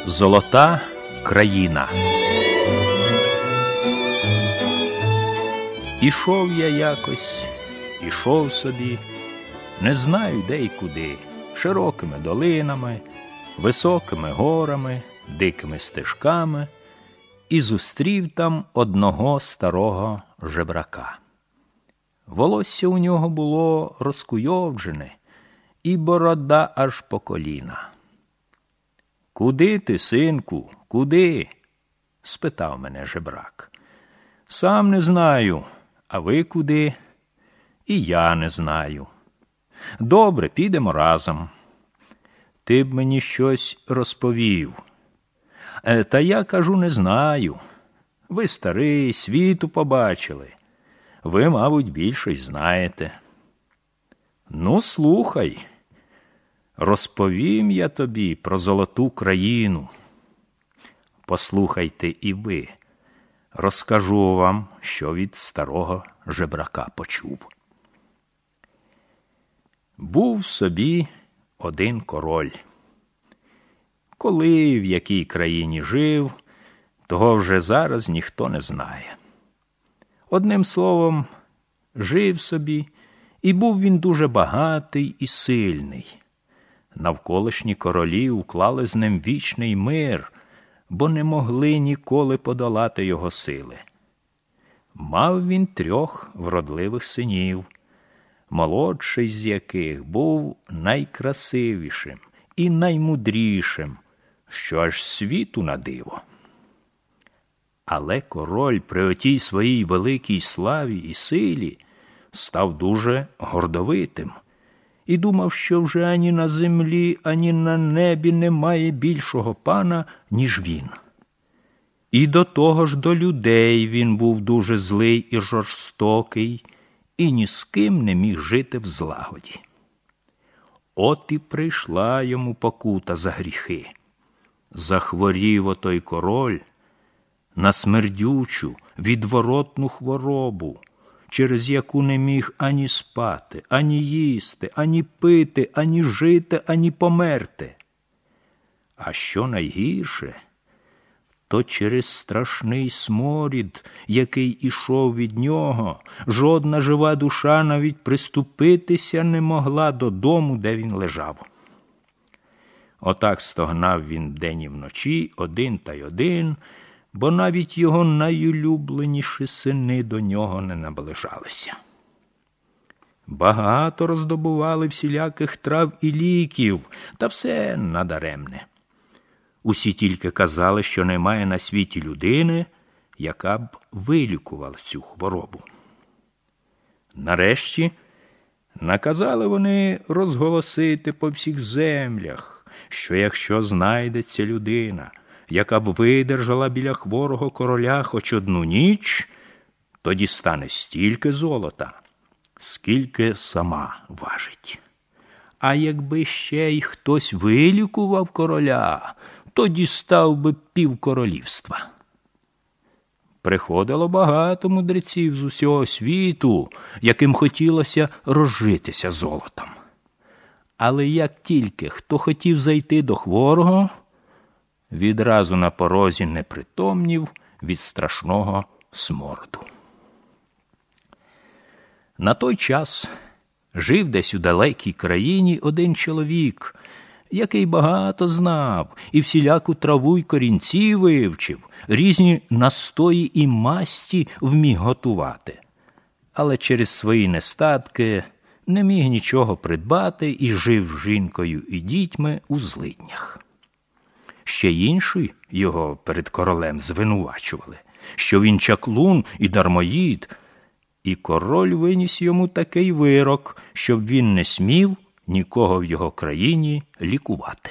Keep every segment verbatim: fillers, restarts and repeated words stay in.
Золота країна. Ішов я якось, ішов собі, не знаю де й куди, широкими долинами, високими горами, дикими стежками, і зустрів там одного старого жебрака. Волосся у нього було розкуйовджене, і борода аж по коліна. «Куди ти, синку, куди?» – спитав мене жебрак. «Сам не знаю, а ви куди?» «І я не знаю». «Добре, підемо разом. Ти б мені щось розповів». «Е, та я, кажу, не знаю. Ви старий, світу побачили. Ви, мабуть, більше й знаєте». «Ну, слухай. Розповім я тобі про золоту країну. Послухайте і ви. Розкажу вам, що від старого жебрака почув. Був собі один король. Коли, в якій країні жив, того вже зараз ніхто не знає. Одним словом, жив собі, і був він дуже багатий і сильний. Навколишні королі уклали з ним вічний мир, бо не могли ніколи подолати його сили. Мав він трьох вродливих синів, молодший з яких був найкрасивішим і наймудрішим, що аж світу на диво. Але король при отій своїй великій славі і силі став дуже гордовитим і думав, що вже ані на землі, ані на небі немає більшого пана, ніж він. І до того ж до людей він був дуже злий і жорстокий, і ні з ким не міг жити в злагоді. От і прийшла йому покута за гріхи. Захворів отой король на смердючу, відворотну хворобу, через яку не міг ані спати, ані їсти, ані пити, ані жити, ані померти. А що найгірше, то через страшний сморід, який ішов від нього, жодна жива душа навіть приступитися не могла до дому, де він лежав. Отак стогнав він вдень і вночі, один та й один, бо навіть його найулюбленіші сини до нього не наближалися. Багато роздобували всіляких трав і ліків, та все надаремне. Усі тільки казали, що немає на світі людини, яка б вилікувала цю хворобу. Нарешті наказали вони розголосити по всіх землях, що якщо знайдеться людина, яка б видержала біля хворого короля хоч одну ніч, то дістане стільки золота, скільки сама важить. А якби ще й хтось вилікував короля, то дістав би півкоролівства. Приходило багато мудреців з усього світу, яким хотілося розжитися золотом. Але як тільки хто хотів зайти до хворого, відразу на порозі непритомнів від страшного смороду. На той час жив десь у далекій країні один чоловік, який багато знав і всіляку траву й корінці вивчив, різні настої і масті вміг готувати. Але через свої нестатки не міг нічого придбати і жив з жінкою і дітьми у злиднях. Ще інші його перед королем звинувачували, що він чаклун і дармоїд, і король виніс йому такий вирок, щоб він не смів нікого в його країні лікувати.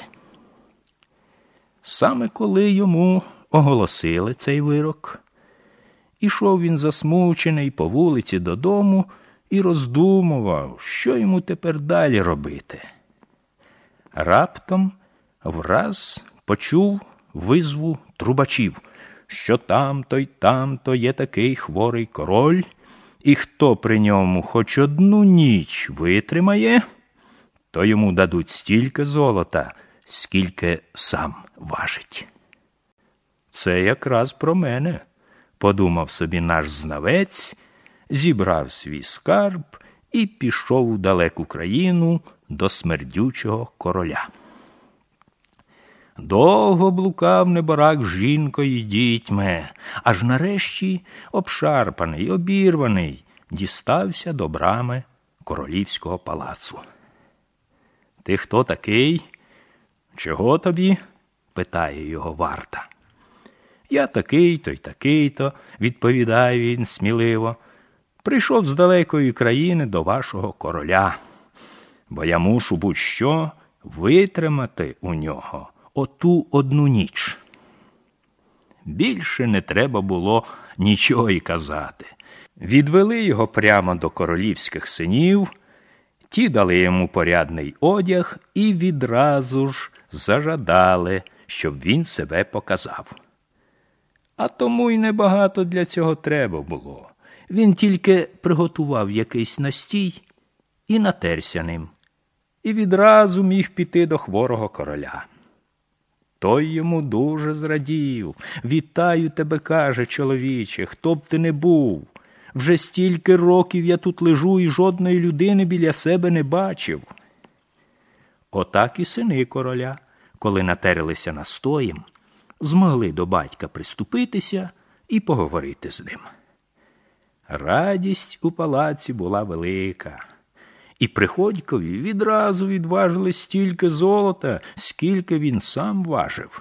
Саме коли йому оголосили цей вирок, ішов він засмучений по вулиці додому і роздумував, що йому тепер далі робити. Раптом враз почув визву трубачів, що там-то й там-то є такий хворий король, і хто при ньому хоч одну ніч витримає, то йому дадуть стільки золота, скільки сам важить. Це якраз про мене, подумав собі наш знавець, зібрав свій скарб і пішов у далеку країну до смердючого короля. Довго блукав неборак з жінкою й дітьми, аж нарешті, обшарпаний, обірваний, дістався до брами королівського палацу. «Ти хто такий? Чого тобі?» – питає його варта. «Я такий-то й такий-то», – відповідає він сміливо. «Прийшов з далекої країни до вашого короля, бо я мушу будь-що витримати у нього оту одну ніч». Більше не треба було нічого й казати. Відвели його прямо до королівських синів, ті дали йому порядний одяг і відразу ж зажадали, щоб він себе показав. А тому й небагато для цього треба було. Він тільки приготував якийсь настій і натерся ним, і відразу міг піти до хворого короля. Той йому дуже зрадів. «Вітаю тебе, – каже, – чоловіче, хто б ти не був. Вже стільки років я тут лежу і жодної людини біля себе не бачив». Отак і сини короля, коли натерлися настоєм, змогли до батька приступитися і поговорити з ним. Радість у палаці була велика. І Приходькові відразу відважили стільки золота, скільки він сам важив.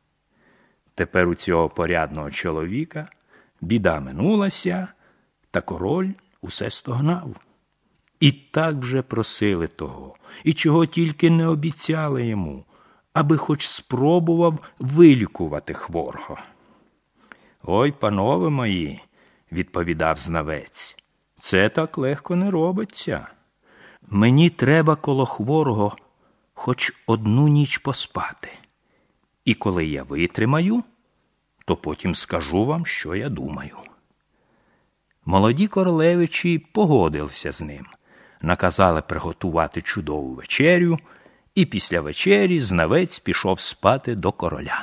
Тепер у цього порядного чоловіка біда минулася, та король усе стогнав. І так вже просили того, і чого тільки не обіцяли йому, аби хоч спробував вилікувати хворого. «Ой, панове мої, – відповідав знавець, – це так легко не робиться. Мені треба коло хворого хоч одну ніч поспати. І коли я витримаю, то потім скажу вам, що я думаю». Молоді королевичі погодилися з ним, наказали приготувати чудову вечерю, і після вечері знавець пішов спати до короля.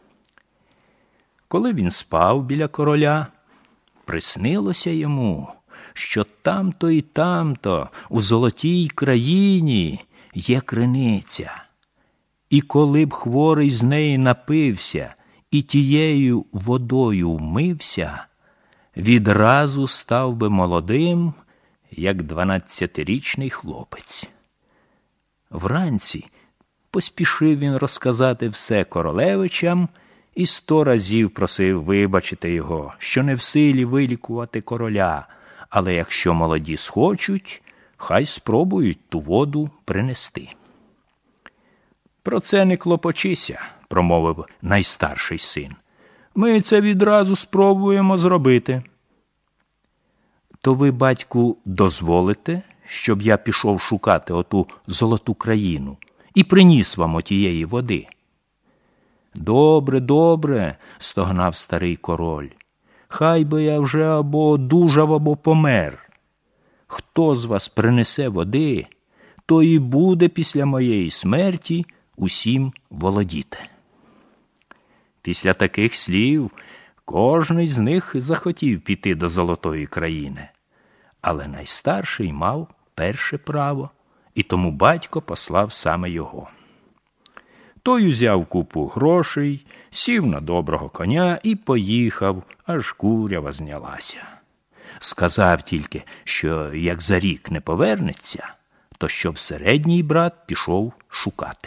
Коли він спав біля короля, приснилося йому, що там-то і там-то, у золотій країні, є криниця. І коли б хворий з неї напився і тією водою вмився, відразу став би молодим, як дванадцятирічний хлопець. Вранці поспішив він розказати все королевичам і сто разів просив вибачити його, що не в силі вилікувати короля, але якщо молоді схочуть, хай спробують ту воду принести. «Про це не клопочися», – промовив найстарший син. «Ми це відразу спробуємо зробити». «То ви, батьку, дозволите, щоб я пішов шукати оту золоту країну і приніс вам отієї води?» «Добре, добре», – стогнав старий король. «Хай би я вже або одужав, або помер. Хто з вас принесе води, то і буде після моєї смерті усім володіти». Після таких слів кожний з них захотів піти до золотої країни, але найстарший мав перше право, і тому батько послав саме його. Той узяв купу грошей, сів на доброго коня і поїхав, аж курява знялася. Сказав тільки, що як за рік не повернеться, то щоб середній брат пішов шукати.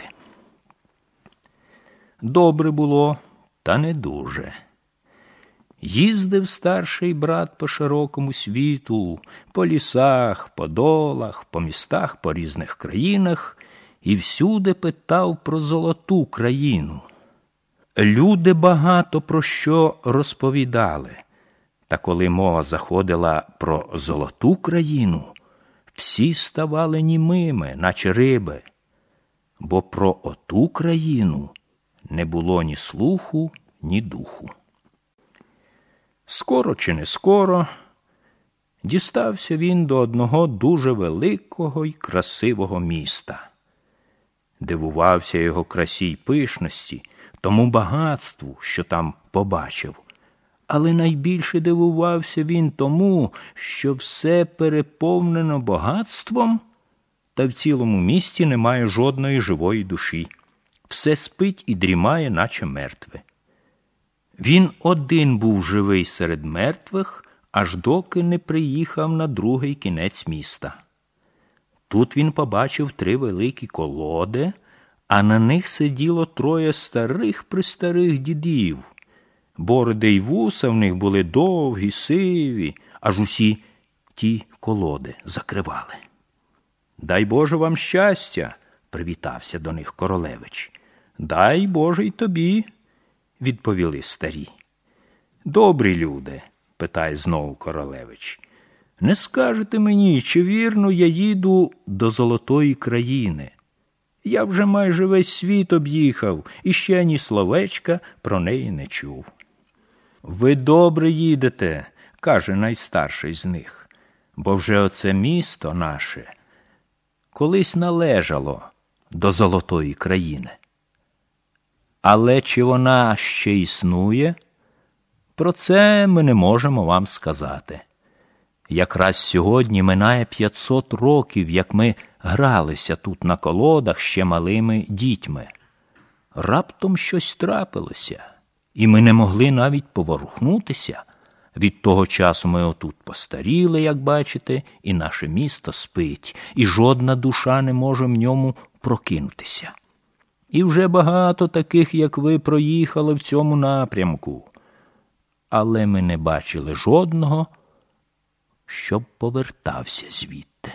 Добре було, та не дуже. Їздив старший брат по широкому світу, по лісах, по долах, по містах, по різних країнах і всюди питав про золоту країну. Люди багато про що розповідали, та коли мова заходила про золоту країну, всі ставали німими, наче риби, бо про оту країну не було ні слуху, ні духу. Скоро чи не скоро дістався він до одного дуже великого й красивого міста. Дивувався його красі й пишності, тому багатству, що там побачив. Але найбільше дивувався він тому, що все переповнено багатством, та в цілому місті немає жодної живої душі. Все спить і дрімає, наче мертве. Він один був живий серед мертвих, аж доки не приїхав на другий кінець міста. Тут він побачив три великі колоди, а на них сиділо троє старих-престарих дідів. Бороди й вуса в них були довгі, сиві, аж усі ті колоди закривали. «Дай Боже вам щастя!» – привітався до них королевич. «Дай Боже й тобі!» – відповіли старі. «Добрі люди!» – питає знову королевич. «Не скажете мені, чи вірно я їду до Золотої країни? Я вже майже весь світ об'їхав, і ще ні словечка про неї не чув». «Ви добре їдете», – каже найстарший з них, «бо вже оце місто наше колись належало до Золотої країни. Але чи вона ще існує, про це ми не можемо вам сказати. Якраз сьогодні минає п'ятсот років, як ми гралися тут на колодах ще малими дітьми. Раптом щось трапилося, і ми не могли навіть поворухнутися. Від того часу ми отут постаріли, як бачите, і наше місто спить, і жодна душа не може в ньому прокинутися. І вже багато таких, як ви, проїхали в цьому напрямку. Але ми не бачили жодного, щоб повертався звідти.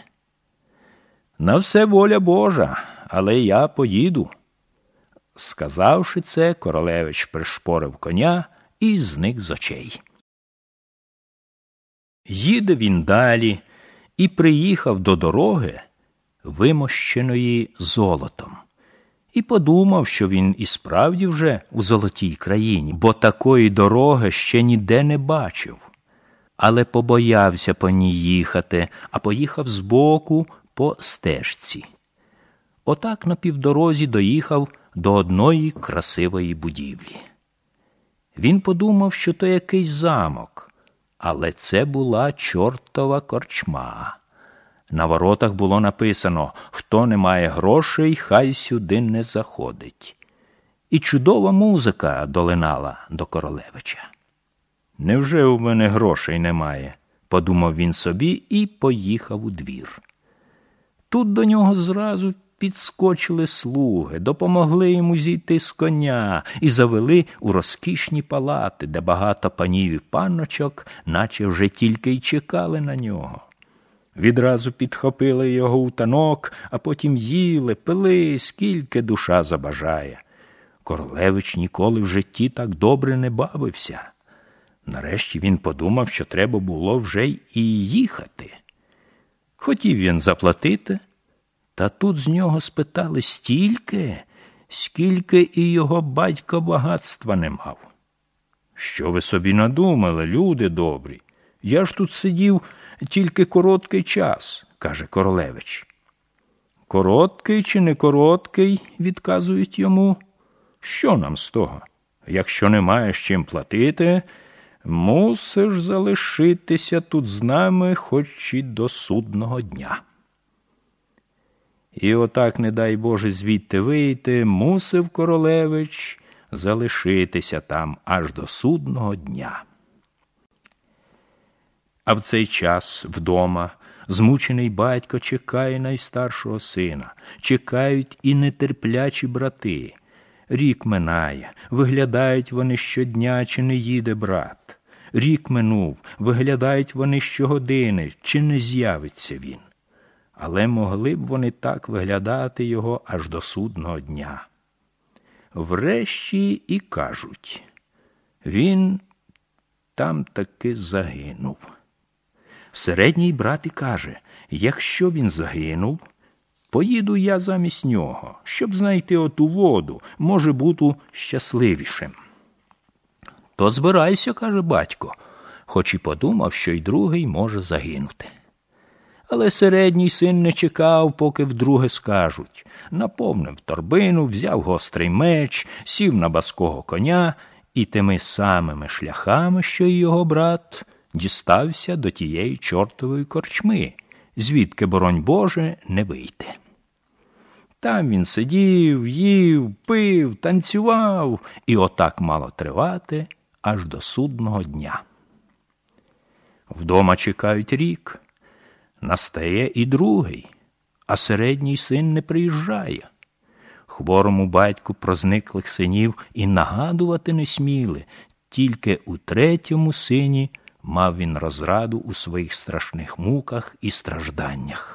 На все воля Божа, але я поїду». Сказавши це, королевич пришпорив коня і зник з очей. Їде він далі і приїхав до дороги, вимощеної золотом. І подумав, що він і справді вже у Золотій країні, бо такої дороги ще ніде не бачив. Але побоявся по ній їхати, а поїхав збоку по стежці. Отак на півдорозі доїхав до одної красивої будівлі. Він подумав, що то якийсь замок, але це була чортова корчма. На воротах було написано: «Хто не має грошей, хай сюди не заходить». І чудова музика долинала до королевича. «Невже у мене грошей немає?» – подумав він собі і поїхав у двір. Тут до нього зразу підскочили слуги, допомогли йому зійти з коня і завели у розкішні палати, де багато панів і панночок, наче вже тільки й чекали на нього. Відразу підхопили його у танок, а потім їли, пили, скільки душа забажає. Королевич ніколи в житті так добре не бавився. Нарешті він подумав, що треба було вже і їхати. Хотів він заплатити, та тут з нього спитали стільки, скільки і його батько багатства не мав. «Що ви собі надумали, люди добрі? Я ж тут сидів тільки короткий час», – каже королевич. «Короткий чи не короткий?» – відказують йому. «Що нам з того? Якщо не маєш чим платити, мусиш залишитися тут з нами хоч і до судного дня». І отак, не дай Боже, звідти вийти, мусив королевич залишитися там аж до судного дня. А в цей час вдома змучений батько чекає найстаршого сина, чекають і нетерплячі брати. Рік минає, виглядають вони щодня, чи не їде брат. Рік минув, виглядають вони щогодини, чи не з'явиться він. Але могли б вони так виглядати його аж до судного дня. Врешті і кажуть: він там таки загинув. Середній брат і каже: якщо він загинув, поїду я замість нього, щоб знайти оту воду, може бути щасливішим. То збирайся, каже батько, хоч і подумав, що й другий може загинути. Але середній син не чекав, поки вдруге скажуть. Наповнив торбину, взяв гострий меч, сів на баского коня і тими самими шляхами, що й його брат, дістався до тієї чортової корчми, звідки, боронь Боже, не вийти. Там він сидів, їв, пив, танцював, і отак мало тривати аж до судного дня. Вдома чекають рік, настає і другий, а середній син не приїжджає. Хворому батьку про зниклих синів і нагадувати не сміли, тільки у третьому сині мав він розраду у своїх страшних муках і стражданнях.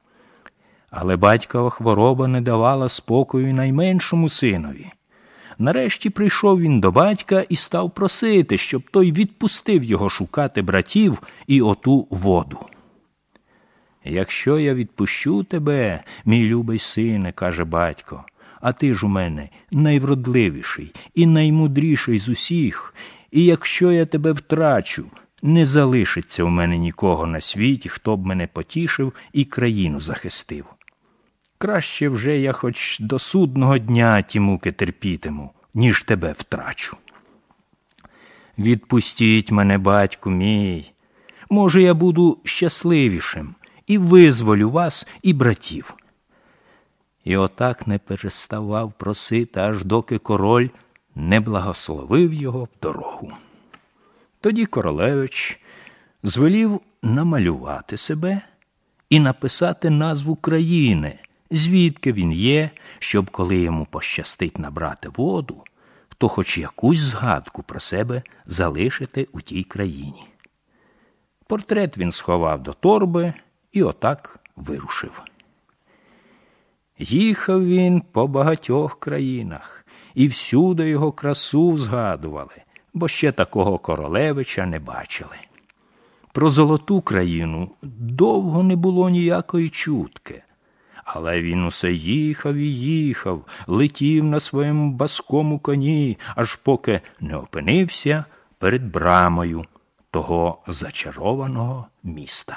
Але батькова хвороба не давала спокою найменшому синові. Нарешті прийшов він до батька і став просити, щоб той відпустив його шукати братів і оту воду. «Якщо я відпущу тебе, мій любий сине, – каже батько, – а ти ж у мене найвродливіший і наймудріший з усіх, і якщо я тебе втрачу, не залишиться у мене нікого на світі, хто б мене потішив і країну захистив. Краще вже я хоч до судного дня ті муки терпітиму, ніж тебе втрачу. Відпустіть мене, батьку мій, може, я буду щасливішим і визволю вас і братів». І отак не переставав просити, аж доки король не благословив його в дорогу. Тоді королевич звелів намалювати себе і написати назву країни, звідки він є, щоб, коли йому пощастить набрати воду, то хоч якусь згадку про себе залишити у тій країні. Портрет він сховав до торби і отак вирушив. Їхав він по багатьох країнах, і всюди його красу згадували, бо ще такого королевича не бачили. Про золоту країну довго не було ніякої чутки, але він усе їхав і їхав, летів на своєму баскому коні, аж поки не опинився перед брамою того зачарованого міста.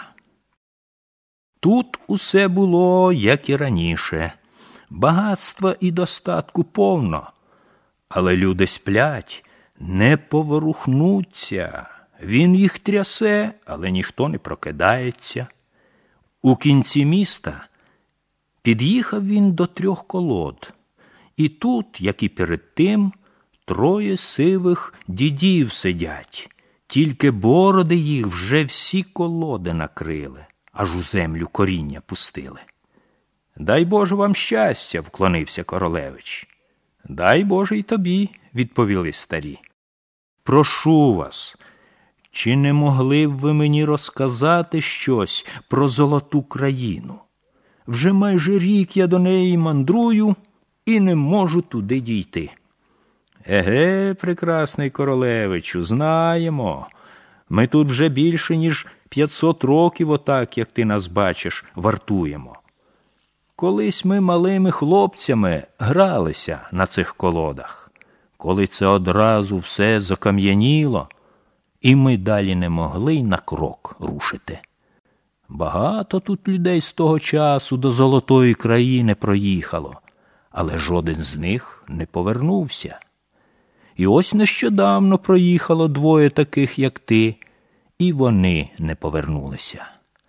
Тут усе було, як і раніше, багатства і достатку повно, але люди сплять, не поворухнуться. Він їх трясе, але ніхто не прокидається. У кінці міста під'їхав він до трьох колод, і тут, як і перед тим, троє сивих дідів сидять, тільки бороди їх вже всі колоди накрили, аж у землю коріння пустили. «Дай Боже вам щастя!» – вклонився королевич. «Дай Боже й тобі!» – відповіли старі. «Прошу вас, чи не могли б ви мені розказати щось про золоту країну? Вже майже рік я до неї мандрую і не можу туди дійти». «Еге, прекрасний королевичу, знаємо. Ми тут вже більше, ніж п'ятсот років отак, як ти нас бачиш, вартуємо. Колись ми малими хлопцями гралися на цих колодах, коли це одразу все закам'яніло, і ми далі не могли й на крок рушити. Багато тут людей з того часу до золотої країни проїхало, але жоден з них не повернувся. І ось нещодавно проїхало двоє таких, як ти, і вони не повернулися.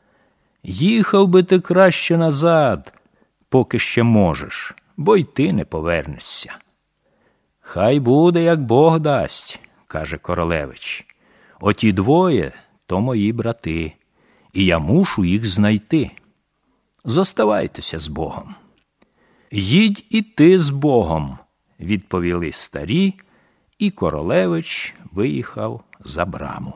Їхав би ти краще назад, поки ще можеш, бо й ти не повернешся». «Хай буде, як Бог дасть», – каже королевич. «Оті двоє – то мої брати, і я мушу їх знайти. Зоставайтеся з Богом». «Їдь і ти з Богом», – відповіли старі, і королевич виїхав за браму.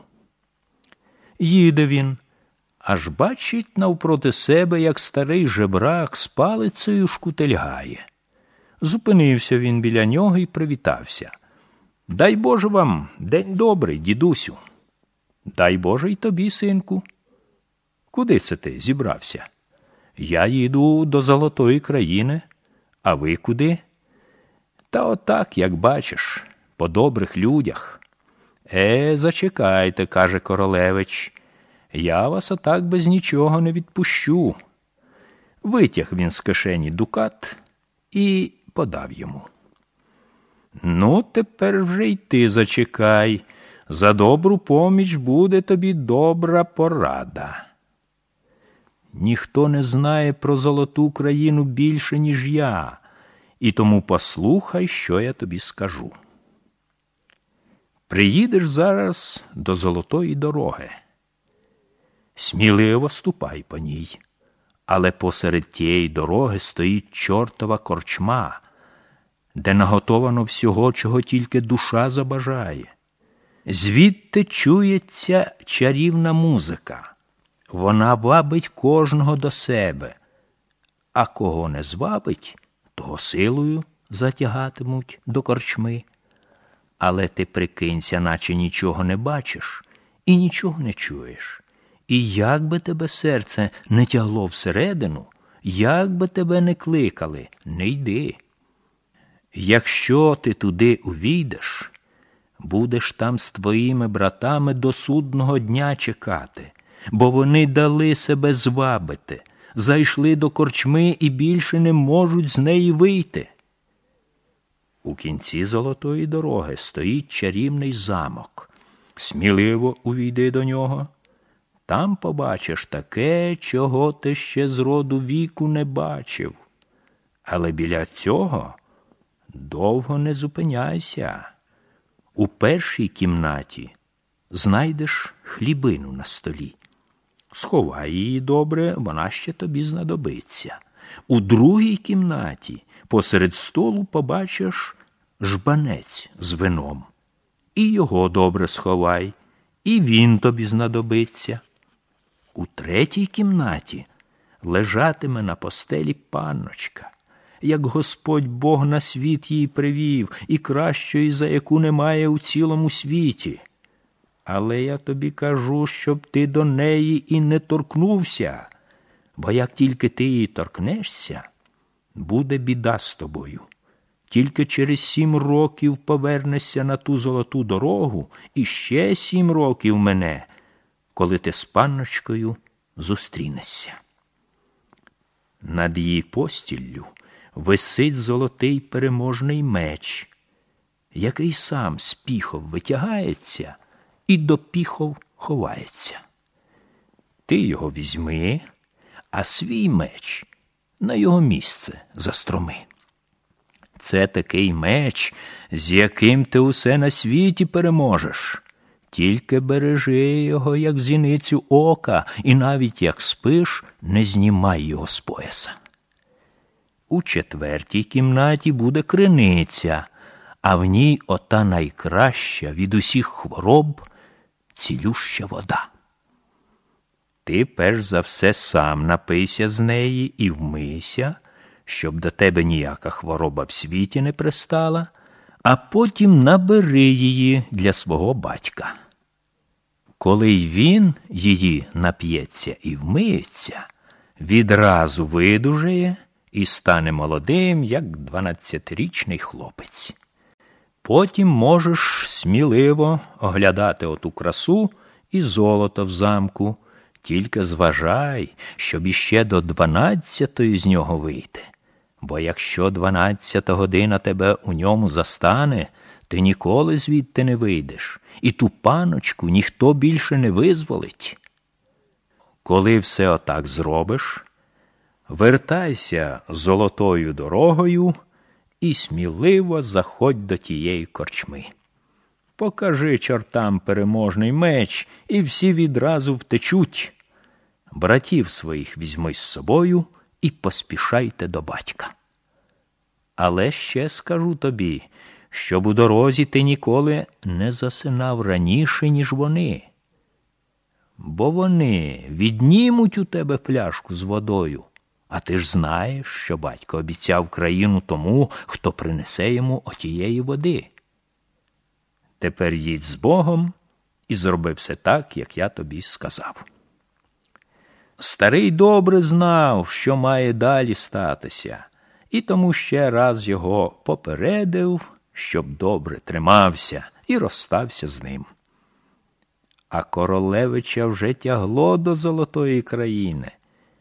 Їде він, аж бачить навпроти себе, як старий жебрак з палицею шкутильгає. Зупинився він біля нього і привітався. «Дай Боже вам день добрий, дідусю». «Дай Боже й тобі, синку». «Куди це ти зібрався?» «Я їду до золотої країни. А ви куди?» «Та отак, як бачиш, по добрих людях». «Е, зачекайте», – каже королевич. Я вас отак без нічого не відпущу. Витяг він з кишені дукат і подав йому. Ну, тепер вже й ти зачекай. За добру поміч буде тобі добра порада. Ніхто не знає про золоту країну більше, ніж я, і тому послухай, що я тобі скажу. Приїдеш зараз до золотої дороги. Сміливо ступай по ній, але посеред тієї дороги стоїть чортова корчма, де наготовано всього, чого тільки душа забажає. Звідти чується чарівна музика. Вона вабить кожного до себе, а кого не звабить, того силою затягатимуть до корчми. Але ти прикинься, наче нічого не бачиш і нічого не чуєш. І як би тебе серце не тягло всередину, як би тебе не кликали, не йди. Якщо ти туди увійдеш, будеш там з твоїми братами до судного дня чекати, бо вони дали себе звабити, зайшли до корчми і більше не можуть з неї вийти. У кінці золотої дороги стоїть чарівний замок. Сміливо увійди до нього. Там побачиш таке, чого ти ще з роду віку не бачив. Але біля цього довго не зупиняйся. У першій кімнаті знайдеш хлібину на столі. Сховай її добре, вона ще тобі знадобиться. У другій кімнаті посеред столу побачиш жбанець з вином. І його добре сховай, і він тобі знадобиться. У третій кімнаті лежатиме на постелі панночка, як Господь Бог на світ її привів, і кращої, за яку немає у цілому світі. Але я тобі кажу, щоб ти до неї і не торкнувся, бо як тільки ти її торкнешся, буде біда з тобою. Тільки через сім років повернешся на ту золоту дорогу, і ще сім років мене, коли ти з панночкою зустрінешся. Над її постіллю висить золотий переможний меч, який сам з піхов витягається і до піхов ховається. Ти його візьми, а свій меч на його місце застроми. Це такий меч, з яким ти усе на світі переможеш. Тільки бережи його, як зіницю ока, і навіть як спиш, не знімай його з пояса. У четвертій кімнаті буде криниця, а в ній ота найкраща від усіх хвороб цілюща вода. Ти перш за все сам напийся з неї і вмийся, щоб до тебе ніяка хвороба в світі не пристала, а потім набери її для свого батька. Коли й він її нап'ється і вмиється, відразу видужає і стане молодим, як дванадцятирічний хлопець. Потім можеш сміливо оглядати оту красу і золото в замку, тільки зважай, щоб іще до дванадцятої з нього вийти. Бо якщо дванадцята година тебе у ньому застане, ти ніколи звідти не вийдеш, і ту паночку ніхто більше не визволить. Коли все отак зробиш, вертайся золотою дорогою і сміливо заходь до тієї корчми. Покажи чортам переможний меч, і всі відразу втечуть. Братів своїх візьми з собою і поспішайте до батька. Але ще скажу тобі, щоб у дорозі ти ніколи не засинав раніше, ніж вони. Бо вони віднімуть у тебе пляшку з водою, а ти ж знаєш, що батько обіцяв країну тому, хто принесе йому отієї води. Тепер їдь з Богом і зроби все так, як я тобі сказав. Старий добре знав, що має далі статися, і тому ще раз його попередив, щоб добре тримався і розстався з ним. а королевича вже тягло до золотої країни.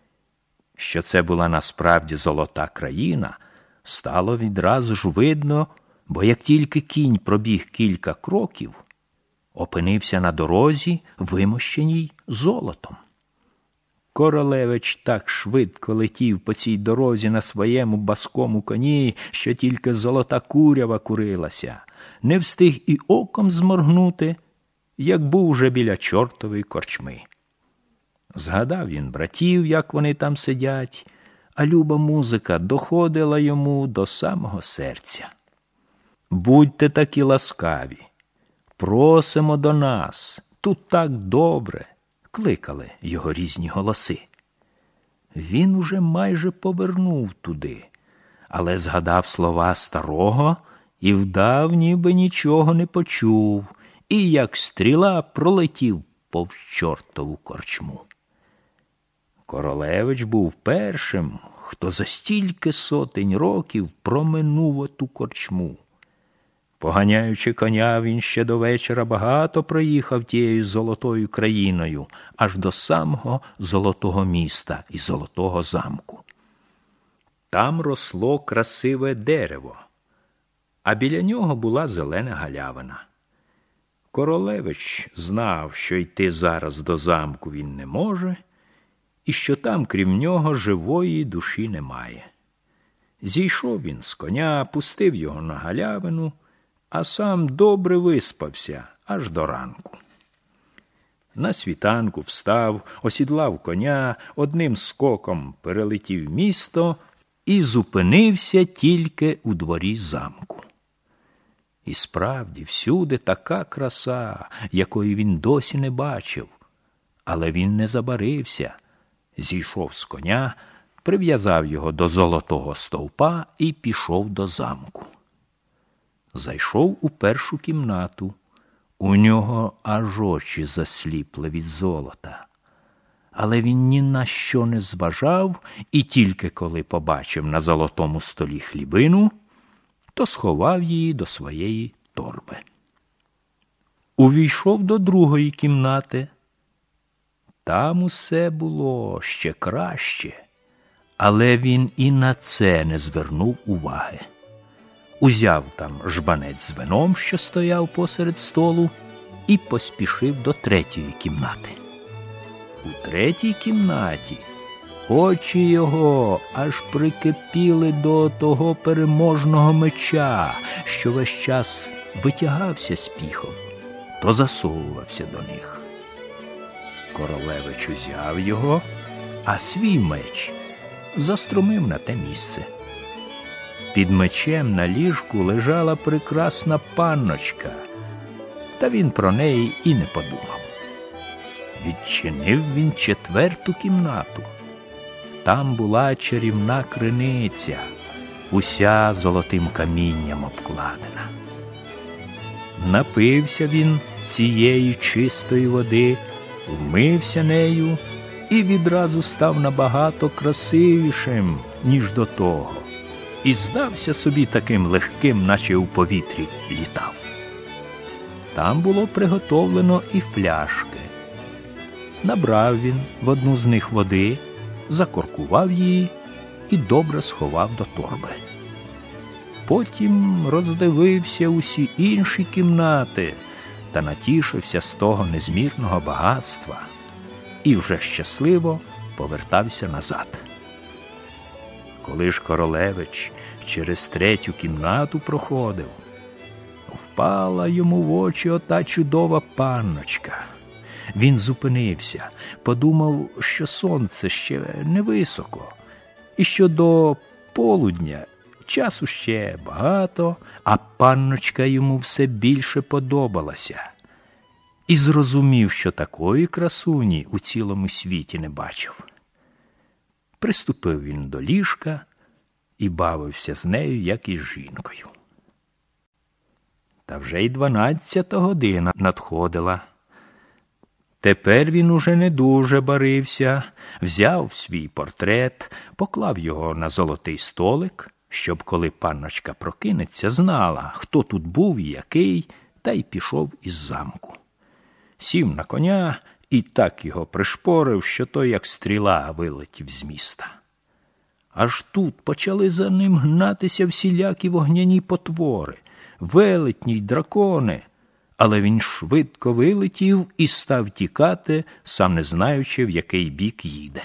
Що це була насправді золота країна, стало відразу ж видно, бо як тільки кінь пробіг кілька кроків, опинився на дорозі, вимощеній золотом. Королевич так швидко летів по цій дорозі на своєму баскому коні, що тільки золота курява курилася. Не встиг і оком зморгнути, як був уже біля чортової корчми. Згадав він братів, як вони там сидять, а люба музика доходила йому до самого серця. «Будьте такі ласкаві, просимо до нас, тут так добре», – кликали його різні голоси. Він уже майже повернув туди, але згадав слова старого і вдав, ніби нічого не почув, і як стріла пролетів повз чортову корчму. Королевич був першим, хто за стільки сотень років проминув оту корчму. Поганяючи коня, він ще до вечора багато проїхав тією золотою країною, аж до самого золотого міста і золотого замку. Там росло красиве дерево, а біля нього була зелена галявина. Королевич знав, що йти зараз до замку він не може, і що там, крім нього, живої душі немає. Зійшов він з коня, пустив його на галявину, а сам добре виспався аж до ранку. На світанку встав, осідлав коня, одним скоком перелетів місто і зупинився тільки у дворі замку. І справді, всюди така краса, якої він досі не бачив. Але він не забарився. Зійшов з коня, прив'язав його до золотого стовпа і пішов до замку. Зайшов у першу кімнату. У нього аж очі засліпли від золота. Але він ні на що не зважав, і тільки коли побачив на золотому столі хлібину, то сховав її до своєї торби. Увійшов до другої кімнати. Там усе було ще краще, але він і на це не звернув уваги. Узяв там жбанець з вином, що стояв посеред столу, і поспішив до третьої кімнати. У третій кімнаті очі його аж прикипіли до того переможного меча, що весь час витягався з піхов, то засовувався до них. Королевич узяв його, а свій меч застромив на те місце. Під мечем на ліжку лежала прекрасна панночка, та він про неї і не подумав. Відчинив він четверту кімнату. Там була чарівна криниця, уся золотим камінням обкладена. Напився він цієї чистої води, вмився нею і відразу став набагато красивішим, ніж до того, і здався собі таким легким, наче у повітрі літав. Там було приготовлено і пляшки. Набрав він в одну з них води, закоркував її і добре сховав до торби. Потім роздивився усі інші кімнати та натішився з того незмірного багатства і вже щасливо повертався назад. Коли ж королевич через третю кімнату проходив, впала йому в очі ота чудова панночка. Він зупинився, подумав, що сонце ще невисоко, і що до полудня часу ще багато, а панночка йому все більше подобалася. І зрозумів, що такої красуні у цілому світі не бачив. Приступив він до ліжка і бавився з нею, як із жінкою. Та вже й дванадцята година надходила. Тепер він уже не дуже барився, взяв свій портрет, поклав його на золотий столик, щоб, коли панночка прокинеться, знала, хто тут був і який, та й пішов із замку. сів на коня і так його пришпорив, що той, як стріла, вилетів з міста. Аж тут почали за ним гнатися всілякі вогняні потвори, велетні й дракони, але він швидко вилетів і став тікати, сам не знаючи, в який бік їде.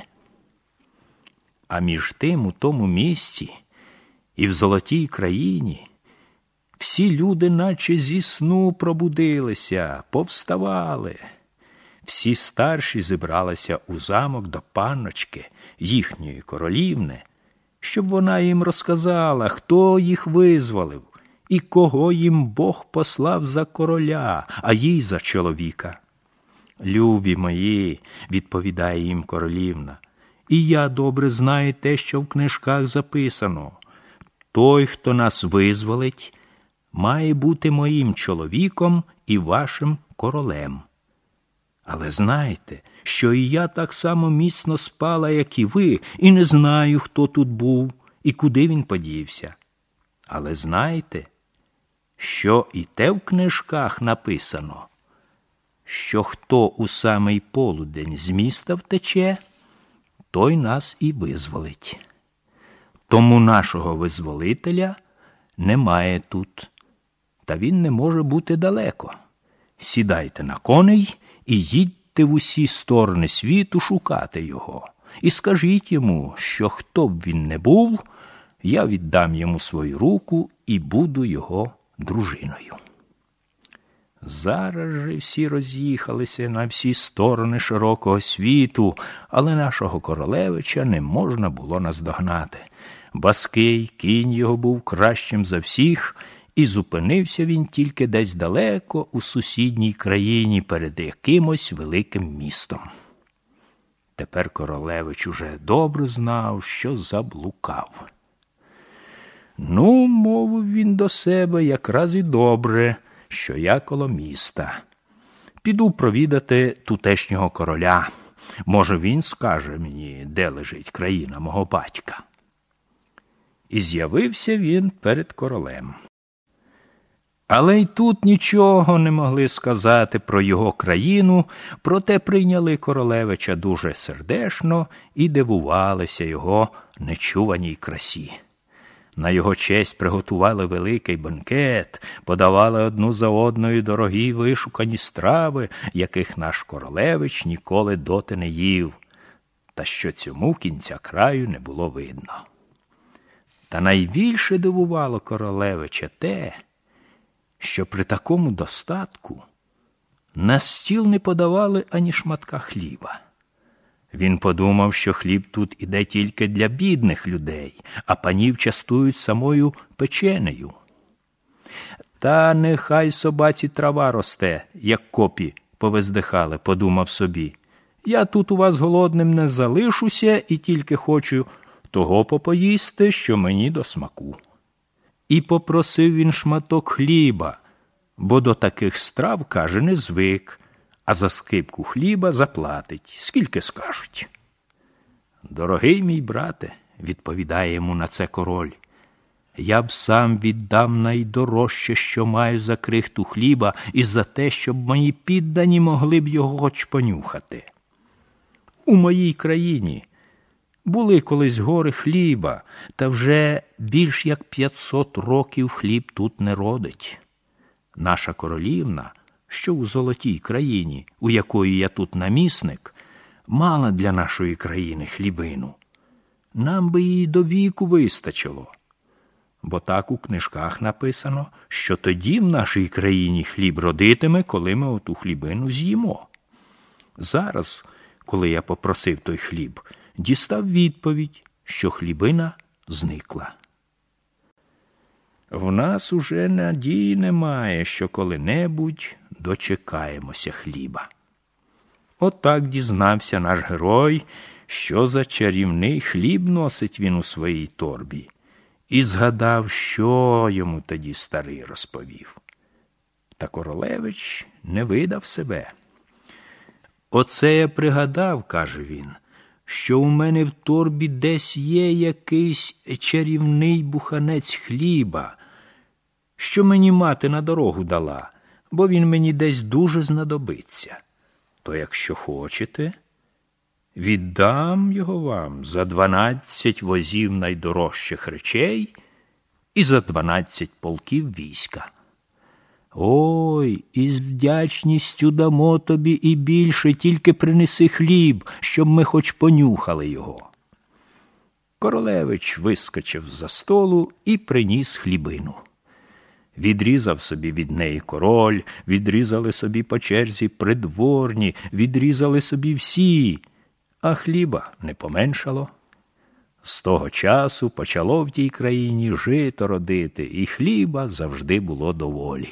А між тим у тому місці і в золотій країні всі люди наче зі сну пробудилися, повставали. Всі старші зібралися у замок до панночки, їхньої королівни, щоб вона їм розказала, хто їх визволив і кого їм Бог послав за короля, а їй за чоловіка. «Любі мої», – відповідає їм королівна, – «і я добре знаю те, що в книжках записано. Той, хто нас визволить, має бути моїм чоловіком і вашим королем. Але знайте, що і я так само міцно спала, як і ви, і не знаю, хто тут був і куди він подівся. Але знайте, що і те в книжках написано, що хто у самий полудень з міста втече, той нас і визволить. Тому нашого визволителя немає тут, та він не може бути далеко. Сідайте на коней і їдьте в усі сторони світу шукати його. І скажіть йому, що хто б він не був, я віддам йому свою руку і буду його дружиною». Зараз же всі роз'їхалися на всі сторони широкого світу, але нашого королевича не можна було наздогнати. Баский кінь його був кращим за всіх, і зупинився він тільки десь далеко у сусідній країні перед якимось великим містом. Тепер королевич уже добре знав, що заблукав. «Ну, – мовив він до себе, – якраз і добре, що я коло міста. Піду провідати тутешнього короля. Може, він скаже мені, де лежить країна мого батька». І з'явився він перед королем. Але й тут нічого не могли сказати про його країну, проте прийняли королевича дуже сердечно і дивувалися його нечуваній красі. На його честь приготували великий бенкет, подавали одну за одною дорогі вишукані страви, яких наш королевич ніколи доти не їв, та що цьому кінця краю не було видно. Та найбільше дивувало королевича те, що при такому достатку на стіл не подавали ані шматка хліба. Він подумав, що хліб тут іде тільки для бідних людей, а панів частують самою печенею. «Та нехай собаці трава росте, як копі повездихали», – подумав собі. «Я тут у вас голодним не залишуся і тільки хочу того попоїсти, що мені до смаку». І попросив він шматок хліба, бо до таких страв, каже, не звик, а за скипку хліба заплатить, скільки скажуть. «Дорогий мій брате», – відповідає йому на це король, – «я б сам віддам найдорожче, що маю за крихту хліба, і за те, щоб мої піддані могли б його хоч понюхати. У моїй країні були колись гори хліба, та вже більш як п'ятсот років хліб тут не родить. Наша королівна, що у золотій країні, у якої я тут намісник, мала для нашої країни хлібину. Нам би її до віку вистачило. Бо так у книжках написано, що тоді в нашій країні хліб родитиме, коли ми оту хлібину з'їмо. Зараз, коли я попросив той хліб, дістав відповідь, що хлібина зникла. В нас уже надії немає, що коли-небудь дочекаємося хліба». Отак дізнався наш герой, що за чарівний хліб носить він у своїй торбі, і згадав, що йому тоді старий розповів. Та королевич не видав себе. «Оце я пригадав, – каже він, – що у мене в торбі десь є якийсь чарівний буханець хліба, що мені мати на дорогу дала, бо він мені десь дуже знадобиться. То якщо хочете, віддам його вам за дванадцять возів найдорожчих речей і за дванадцять полків війська. Ой, із вдячністю дамо тобі і більше, тільки принеси хліб, щоб ми хоч понюхали його. Королевич вискочив з-за столу і приніс хлібину. Відрізав собі від неї король, відрізали собі по черзі придворні, відрізали собі всі, а хліба не поменшало. З того часу почало в тій країні жито родити, і хліба завжди було доволі.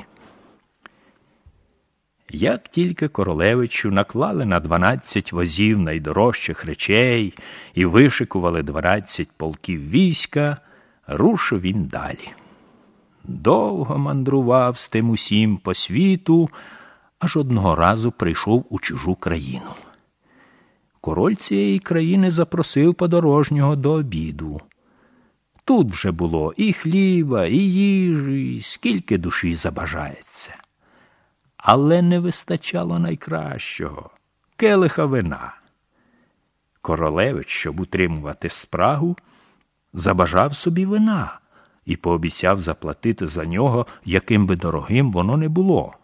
Як тільки королевичу наклали на дванадцять возів найдорожчих речей і вишикували дванадцять полків війська, рушив він далі. Довго мандрував з тим усім по світу, аж одного разу прийшов у чужу країну. Король цієї країни запросив подорожнього до обіду. Тут вже було і хліба, і їжі, скільки душі забажається. Але не вистачало найкращого – келиха вина. Королевич, щоб утримувати спрагу, забажав собі вина і пообіцяв заплатити за нього, яким би дорогим воно не було.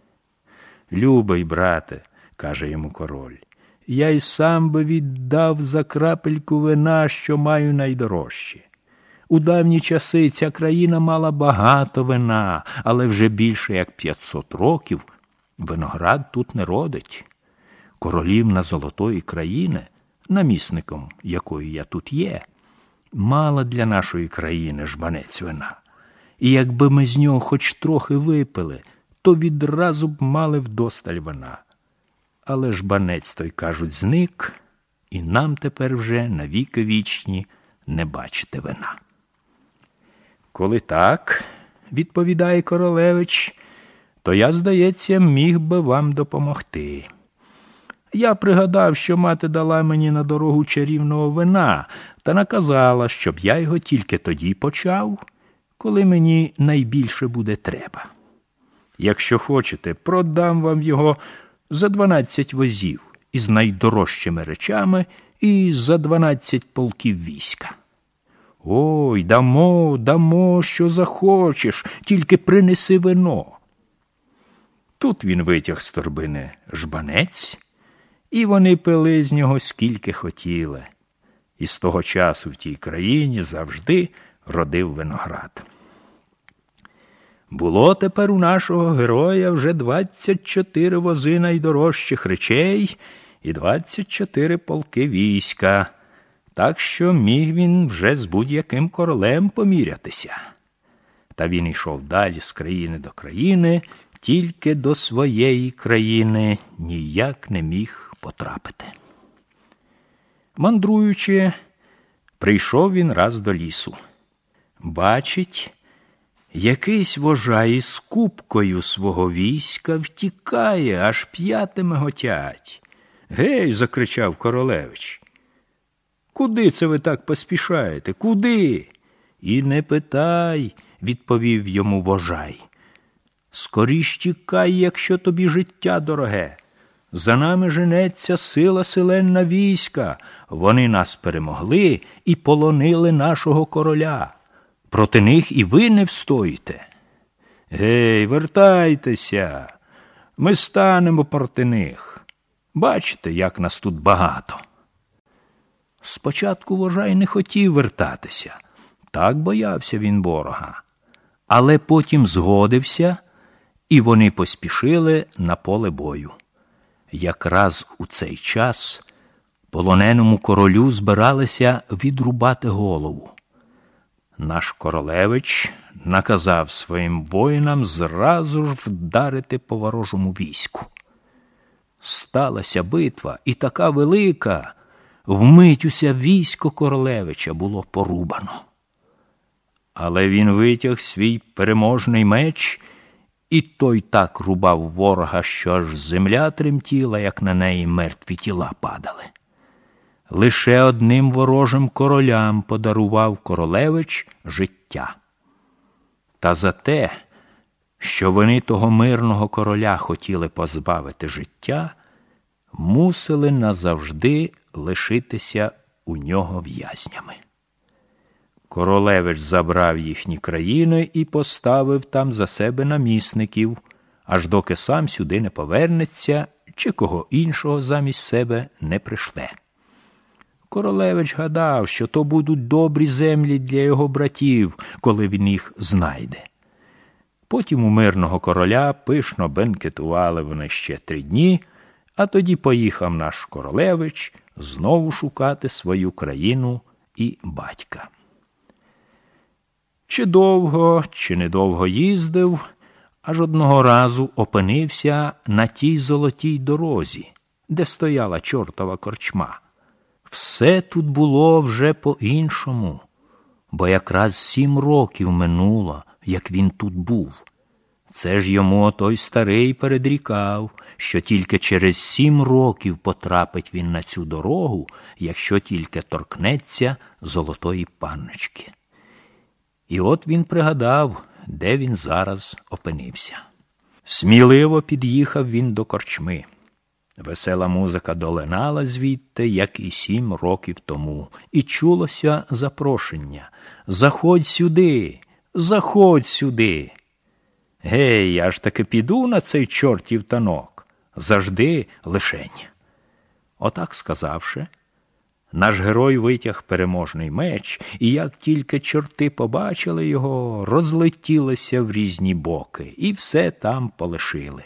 «Любий брате, – каже йому король, – я й сам би віддав за крапельку вина, що маю найдорожче. У давні часи ця країна мала багато вина, але вже більше як п'ятсот років виноград тут не родить. Королівна Золотої країни, намісником якої я тут є, мала для нашої країни жбанець вина. І якби ми з нього хоч трохи випили, то відразу б мали вдосталь вина. Але жбанець той, кажуть, зник, і нам тепер вже навіки вічні не бачити вина». «Коли так, – відповідає королевич, – то я, здається, міг би вам допомогти. Я пригадав, що мати дала мені на дорогу чарівного вина та наказала, щоб я його тільки тоді почав, коли мені найбільше буде треба. Якщо хочете, продам вам його за дванадцять возів із найдорожчими речами і за дванадцять полків війська». «Ой, дамо, дамо, що захочеш, тільки принеси вино». Тут він витяг з торбини жбанець, і вони пили з нього скільки хотіли. І з того часу в тій країні завжди родив виноград. Було тепер у нашого героя вже двадцять чотири вози найдорожчих речей і двадцять чотири полки війська, так що міг він вже з будь-яким королем помірятися. Та він йшов далі з країни до країни, тільки до своєї країни ніяк не міг потрапити. Мандруючи, прийшов він раз до лісу. Бачить, якийсь вожай із купкою свого війська втікає, аж п'яти миготять. «Гей!» – закричав королевич. «Куди це ви так поспішаєте? Куди?» «І не питай!» – відповів йому вожай. «Скоріш тікай, якщо тобі життя дороге. За нами женеться сила силенна війська. Вони нас перемогли і полонили нашого короля. Проти них і ви не встоїте. Гей, вертайтеся, ми станемо проти них. Бачите, як нас тут багато». Спочатку вожай не хотів вертатися, так боявся він ворога. Але потім згодився, і вони поспішили на поле бою. Якраз у цей час полоненому королю збиралися відрубати голову. Наш королевич наказав своїм воїнам зразу ж вдарити по ворожому війську. Сталася битва, і така велика, вмить усе військо королевича було порубано. Але він витяг свій переможний меч, і той так рубав ворога, що аж земля тремтіла, як на неї мертві тіла падали. Лише одним ворожим королям подарував королевич життя. Та за те, що вони того мирного короля хотіли позбавити життя, мусили назавжди лишитися у нього в'язнями. Королевич забрав їхні країни і поставив там за себе намісників, аж доки сам сюди не повернеться чи кого іншого замість себе не пришле. Королевич гадав, що то будуть добрі землі для його братів, коли він їх знайде. Потім у мирного короля пишно бенкетували вони ще три дні, а тоді поїхав наш королевич знову шукати свою країну і батька. Чи довго, чи недовго їздив, аж одного разу опинився на тій золотій дорозі, де стояла чортова корчма. Все тут було вже по-іншому, бо якраз сім років минуло, як він тут був. Це ж йому той старий передрікав, що тільки через сім років потрапить він на цю дорогу, якщо тільки торкнеться золотої панночки. І от він пригадав, де він зараз опинився. Сміливо під'їхав він до корчми. Весела музика долинала звідти, як і сім років тому, і чулося запрошення: «Заходь сюди, заходь сюди!» «Гей, я ж таки піду на цей чортів танок, завжди лишень!» Отак сказавши, наш герой витяг переможний меч, і як тільки чорти побачили його, розлетілися в різні боки, і все там полишили.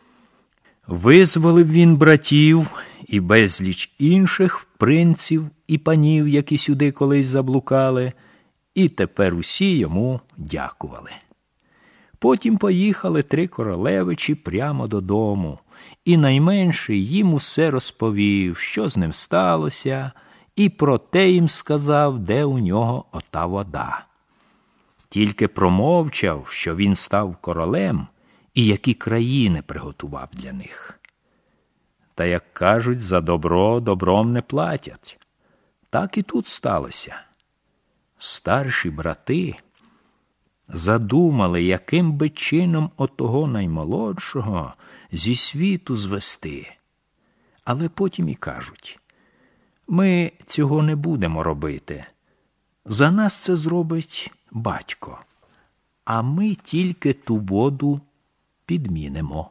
Визволив він братів і безліч інших принців і панів, які сюди колись заблукали, і тепер усі йому дякували. Потім поїхали три королевичі прямо додому, і найменший їм усе розповів, що з ним сталося, і про те їм сказав, де у нього ота вода. Тільки промовчав, що він став королем, і які країни приготував для них. Та, як кажуть, за добро добром не платять. Так і тут сталося. Старші брати задумали, яким би чином отого наймолодшого зі світу звести. Але потім і кажуть: ми цього не будемо робити. За нас це зробить батько, а ми тільки ту воду підмінимо.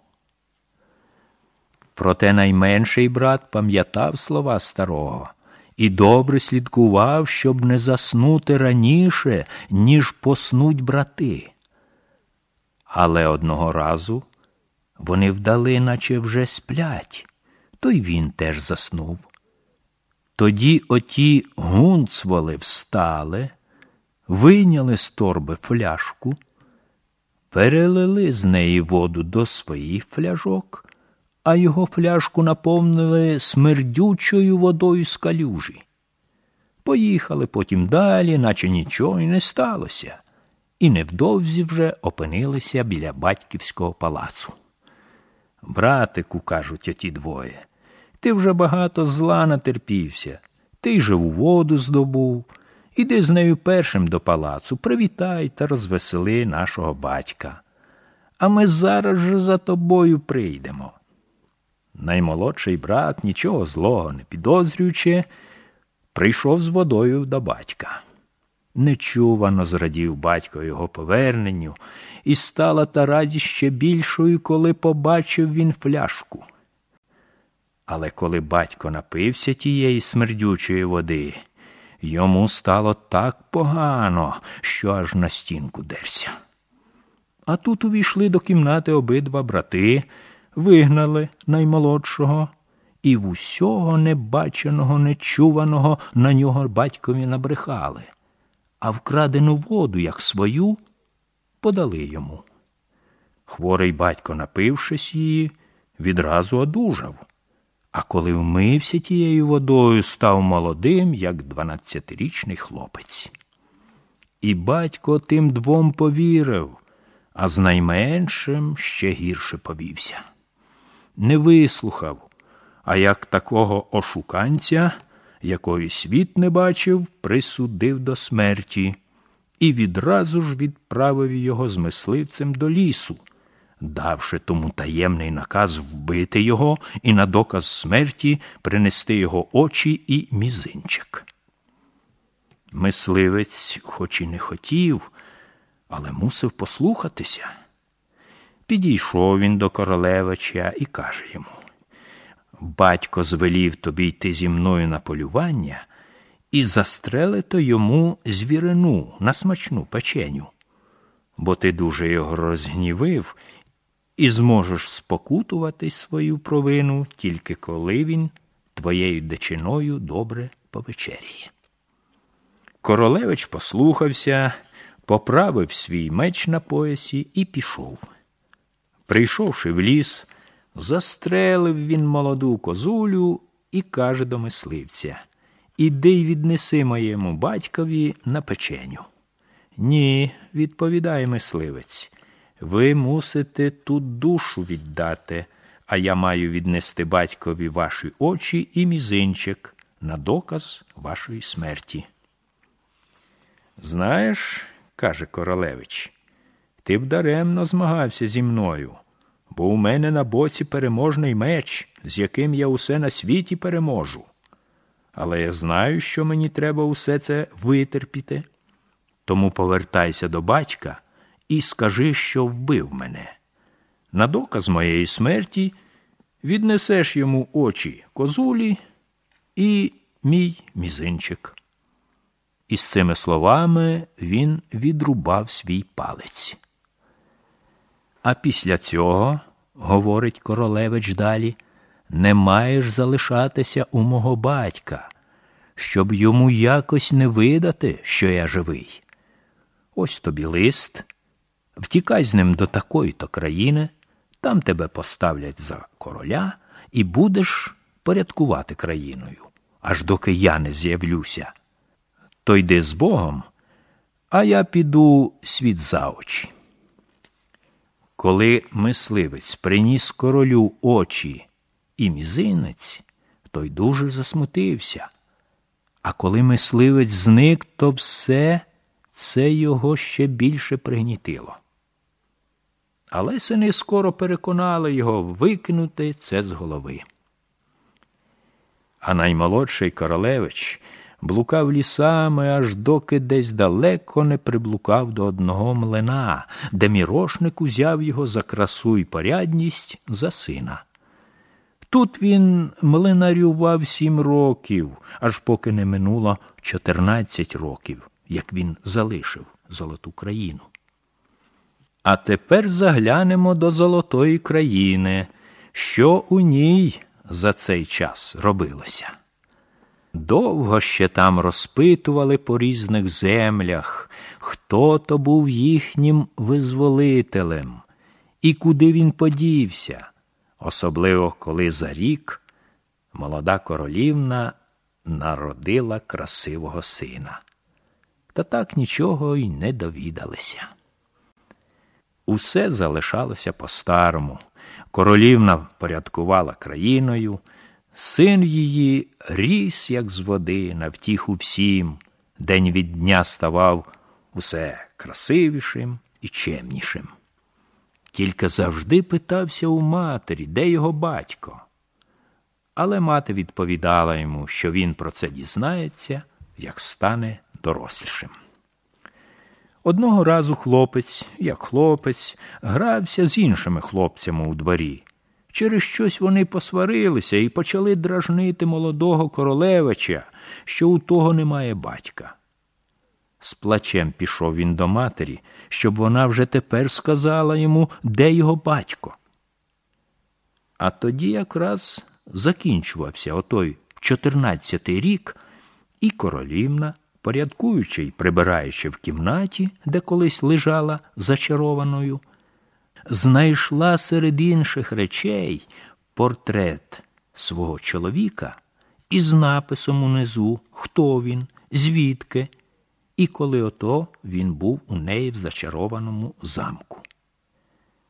Проте найменший брат пам'ятав слова старого і добре слідкував, щоб не заснути раніше, ніж поснуть брати. Але одного разу вони вдали, наче вже сплять, то й він теж заснув. Тоді оті гунцволи встали, вийняли з торби фляжку, перелили з неї воду до своїх фляжок, а його фляжку наповнили смердючою водою з калюжі. Поїхали потім далі, наче нічого й не сталося, і невдовзі вже опинилися біля батьківського палацу. «Братику, – кажуть оті двоє, – ти вже багато зла натерпівся, ти й живу воду здобув. Іди з нею першим до палацу, привітай та розвесели нашого батька. А ми зараз же за тобою прийдемо». Наймолодший брат, нічого злого не підозрюючи, прийшов з водою до батька. Нечувано зрадів батько його поверненню, і стала та радість ще більшою, коли побачив він фляжку. Але коли батько напився тієї смердючої води, йому стало так погано, що аж на стінку дерся. А тут увійшли до кімнати обидва брати, вигнали наймолодшого, і в усього небаченого, нечуваного на нього батькові набрехали, а вкрадену воду, як свою, подали йому. Хворий батько, напившись її, відразу одужав, а коли вмився тією водою, став молодим, як дванадцятирічний хлопець. І батько тим двом повірив, а з найменшим ще гірше повівся. Не вислухав, а як такого ошуканця, якої світ не бачив, присудив до смерті і відразу ж відправив його з мисливцем до лісу, давши тому таємний наказ вбити його і на доказ смерті принести його очі і мізинчик. Мисливець хоч і не хотів, але мусив послухатися. Підійшов він до королевича і каже йому: «Батько звелів тобі йти зі мною на полювання і застрелити йому звірину на смачну печеню, бо ти дуже його розгнівив і зможеш спокутувати свою провину тільки коли він твоєю дичиною добре повечеряє». Королевич послухався, поправив свій меч на поясі і пішов. Прийшовши в ліс, застрелив він молоду козулю і каже до мисливця: «Іди й віднеси моєму батькові на печеню». «Ні», – відповідає мисливець, – «ви мусите тут душу віддати, а я маю віднести батькові ваші очі і мізинчик на доказ вашої смерті». «Знаєш, – каже королевич, – ти б даремно змагався зі мною, бо у мене на боці переможний меч, з яким я усе на світі переможу. Але я знаю, що мені треба усе це витерпіти. Тому повертайся до батька і скажи, що вбив мене. На доказ моєї смерті віднесеш йому очі козулі і мій мізинчик». І з цими словами він відрубав свій палець. А після цього, говорить королевич далі, не маєш залишатися у мого батька, щоб йому якось не видати, що я живий. Ось тобі лист, втікай з ним до такої-то країни, там тебе поставлять за короля і будеш порядкувати країною, аж доки я не з'явлюся. То йди з Богом, а я піду світ за очі. Коли мисливець приніс королю очі і мізинець, той дуже засмутився. А коли мисливець зник, то все це його ще більше пригнітило. Але сини скоро переконали його викинути це з голови. А наймолодший королевич блукав лісами, аж доки десь далеко не приблукав до одного млина, де мірошник узяв його за красу й порядність за сина. Тут він млинарював сім років, аж поки не минуло чотирнадцять років, як він залишив золоту країну. А тепер заглянемо до золотої країни, що у ній за цей час робилося. Довго ще там розпитували по різних землях, хто то був їхнім визволителем і куди він подівся, особливо коли за рік молода королівна народила красивого сина. Та так нічого й не довідалися. Усе залишалося по-старому. Королівна порядкувала країною, син її ріс, як з води, на втіху всім, день від дня ставав усе красивішим і чемнішим. Тільки завжди питався у матері, де його батько. Але мати відповідала йому, що він про це дізнається, як стане дорослішим. Одного разу хлопець, як хлопець, грався з іншими хлопцями у дворі. Через щось вони посварилися і почали дражнити молодого королевича, що у того немає батька. З плачем пішов він до матері, щоб вона вже тепер сказала йому, де його батько. А тоді якраз закінчувався отой чотирнадцятий рік, і королівна, порядкуючи й прибираючи в кімнаті, де колись лежала зачарованою, знайшла серед інших речей портрет свого чоловіка із написом унизу, хто він, звідки, і коли ото він був у неї в зачарованому замку.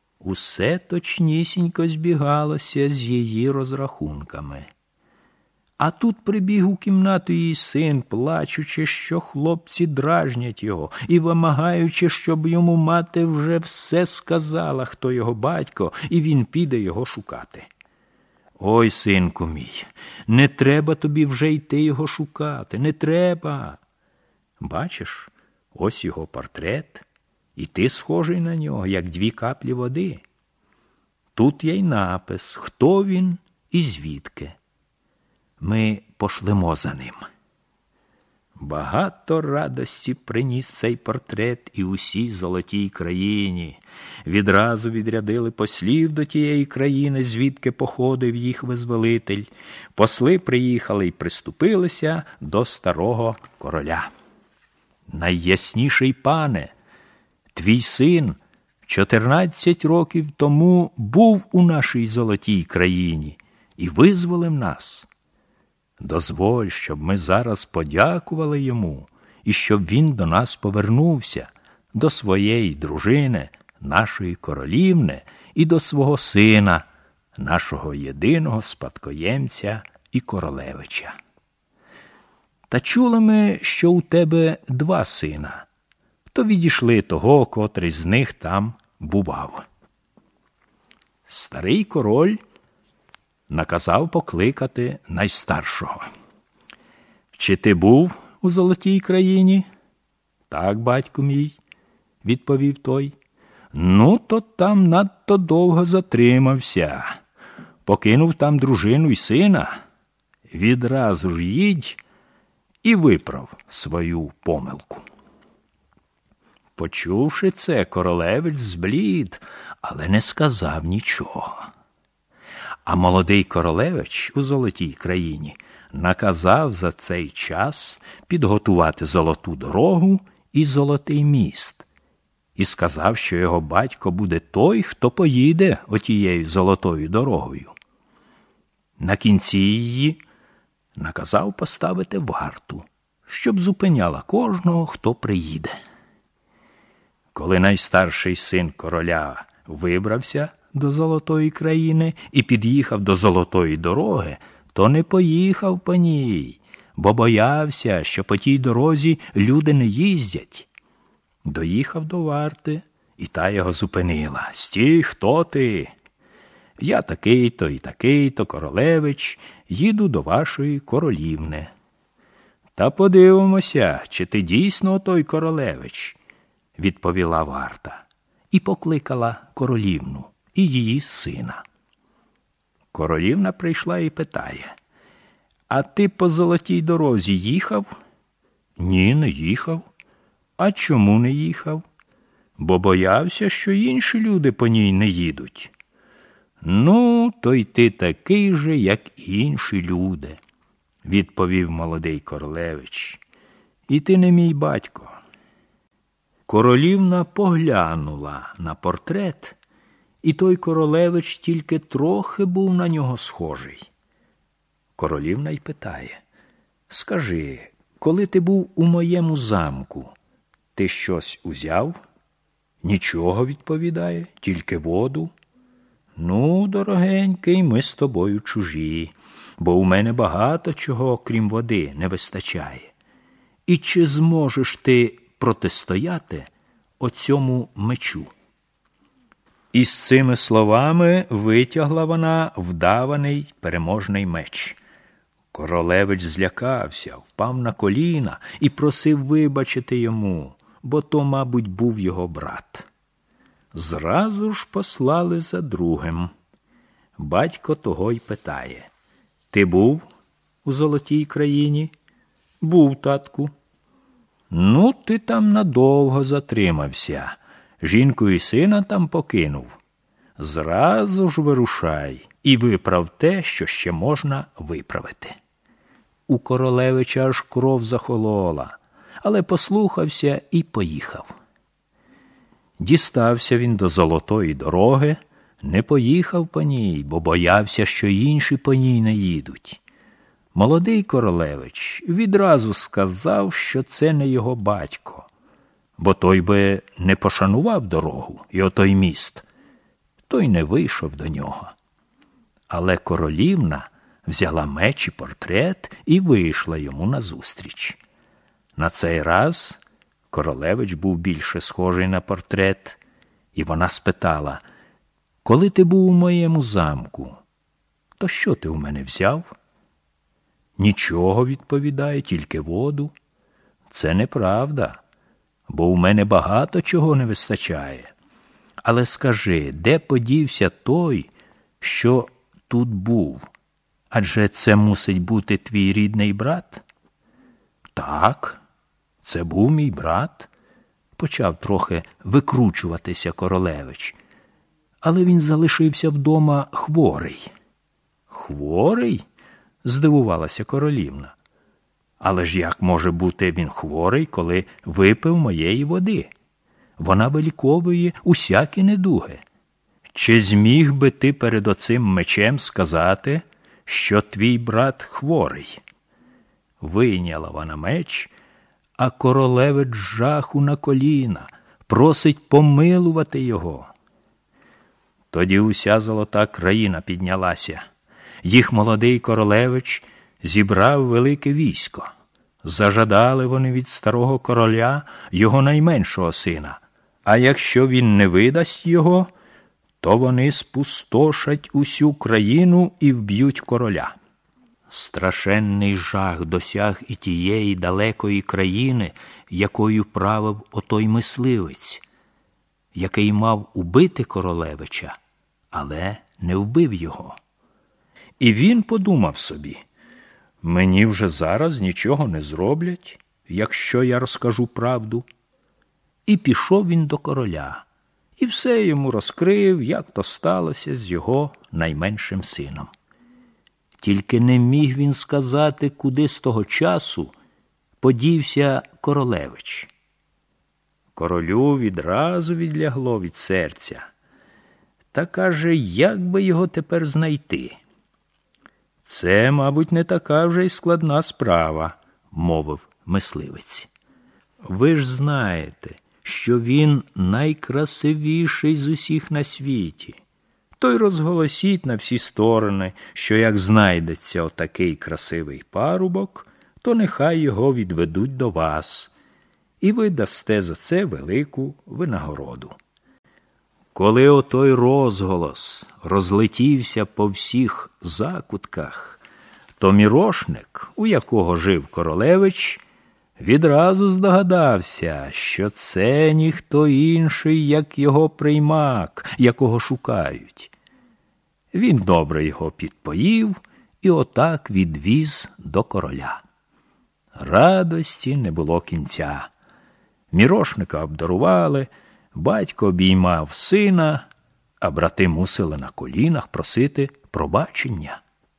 Усе точнісінько збігалося з її розрахунками. А тут прибіг у кімнату її син, плачучи, що хлопці дражнять його, і вимагаючи, щоб йому мати вже все сказала, хто його батько, і він піде його шукати. Ой, синку мій, не треба тобі вже йти його шукати, не треба. Бачиш, ось його портрет, і ти схожий на нього, як дві каплі води. Тут є й напис, хто він і звідки. Ми пошлемо за ним. Багато радості приніс цей портрет і усій золотій країні. Відразу відрядили послів до тієї країни, звідки походив їх визволитель. Посли приїхали й приступилися до старого короля. Найясніший пане, твій син чотирнадцять років тому був у нашій золотій країні і визволив нас. Дозволь, щоб ми зараз подякували йому і щоб він до нас повернувся, до своєї дружини, нашої королівни, і до свого сина, нашого єдиного спадкоємця і королевича. Та чули ми, що у тебе два сина, то відійшли того, котрий з них там бував. Старий король наказав покликати найстаршого. Чи ти був у золотій країні? Так, батьку мій, відповів той. Ну, то там надто довго затримався. Покинув там дружину й сина. Відразу ж їдь і виправ свою помилку. Почувши це, королевич зблід, але не сказав нічого. А молодий королевич у золотій країні наказав за цей час підготувати золоту дорогу і золотий міст. І сказав, що його батько буде той, хто поїде отією золотою дорогою. На кінці її наказав поставити варту, щоб зупиняла кожного, хто приїде. Коли найстарший син короля вибрався до золотої країни і під'їхав до золотої дороги, то не поїхав по ній, бо боявся, що по тій дорозі люди не їздять. Доїхав до варти, і та його зупинила. «Стій, хто ти?» «Я такий-то і такий-то королевич, їду до вашої королівни». «Та подивимося, чи ти дійсно той королевич», – відповіла варта, і покликала королівну і її сина. Королівна прийшла і питає: «А ти по золотій дорозі їхав?» «Ні, не їхав». «А чому не їхав?» «Бо боявся, що інші люди по ній не їдуть». «Ну, то й ти такий же, як інші люди», – відповів молодий королевич. «І ти не мій батько». Королівна поглянула на портрет, і той королевич тільки трохи був на нього схожий. Королівна й питає: «Скажи, коли ти був у моєму замку, ти щось узяв?» «Нічого», – відповідає, – «тільки воду». «Ну, дорогенький, ми з тобою чужі, бо у мене багато чого, крім води, не вистачає. І чи зможеш ти протистояти оцьому мечу?» І з цими словами витягла вона вдаваний переможний меч. Королевич злякався, впав на коліна і просив вибачити йому, бо то, мабуть, був його брат. Зразу ж послали за другим. Батько того й питає: «Ти був у золотій країні?» «Був, татку». «Ну, ти там надовго затримався. Жінку і сина там покинув. Зразу ж вирушай і виправ те, що ще можна виправити». У королевича аж кров захолола, але послухався і поїхав. Дістався він до золотої дороги, не поїхав по ній, бо боявся, що інші по ній не їдуть. Молодий королевич відразу сказав, що це не його батько, бо той би не пошанував дорогу і отой міст, той не вийшов до нього. Але королівна взяла меч і портрет і вийшла йому назустріч. На цей раз королевич був більше схожий на портрет, і вона спитала: «Коли ти був у моєму замку, то що ти у мене взяв?» «Нічого», – відповідає, – «тільки воду». «Це неправда, бо у мене багато чого не вистачає. Але скажи, де подівся той, що тут був? Адже це мусить бути твій рідний брат?» «Так, це був мій брат», – почав трохи викручуватися королевич. «Але він залишився вдома хворий». «Хворий?» – здивувалася королівна. «Але ж як може бути він хворий, коли випив моєї води? Вона виліковує усякі недуги. Чи зміг би ти перед оцим мечем сказати, що твій брат хворий?» Вийняла вона меч, а королевич жаху на коліна, просить помилувати його. Тоді уся золота країна піднялася. Їх молодий королевич зібрав велике військо. Зажадали вони від старого короля його найменшого сина, а якщо він не видасть його, то вони спустошать усю країну і вб'ють короля. Страшенний жах досяг і тієї далекої країни, якою правив отой мисливець, який мав убити королевича, але не вбив його. І він подумав собі: «Мені вже зараз нічого не зроблять, якщо я розкажу правду». І пішов він до короля, і все йому розкрив, як то сталося з його найменшим сином. Тільки не міг він сказати, куди з того часу подівся королевич. Королю відразу відлягло від серця. Та каже, як би його тепер знайти? «Це, мабуть, не така вже й складна справа», – мовив мисливець. «Ви ж знаєте, що він найкрасивіший з усіх на світі. То й розголосіть на всі сторони, що як знайдеться отакий красивий парубок, то нехай його відведуть до вас, і ви дасте за це велику винагороду». Коли отой розголос розлетівся по всіх закутках, то мірошник, у якого жив королевич, відразу здогадався, що це ніхто інший, як його приймак, якого шукають. Він добре його підпоїв і отак відвіз до короля. Радості не було кінця. Мірошника обдарували, батько обіймав сина, а брати мусили на колінах просити пробачення.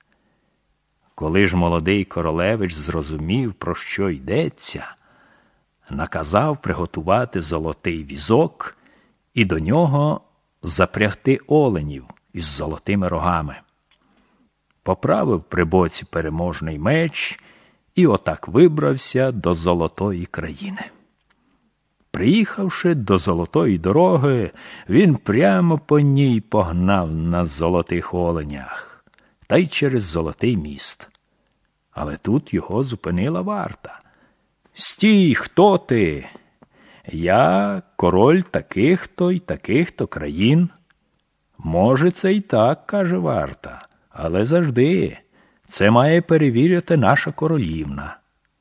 Коли ж молодий королевич зрозумів, про що йдеться, наказав приготувати золотий візок і до нього запрягти оленів із золотими рогами. Поправив при боці переможний меч і отак вибрався до Золотої країни. Приїхавши до Золотої дороги, він прямо по ній погнав на золотих оленях, та й через Золотий міст. Але тут його зупинила варта. «Стій, хто ти?» «Я король таких-то й таких-то країн». «Може, це й так», – каже варта, – «але завжди. Це має перевірити наша королівна».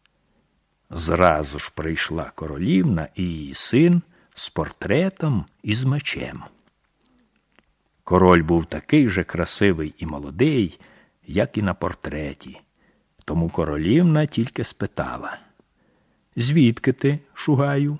Зразу ж прийшла королівна і її син з портретом і з мечем. Король був такий же красивий і молодий, як і на портреті. Тому королівна тільки спитала: «Звідки ти, шугаю?»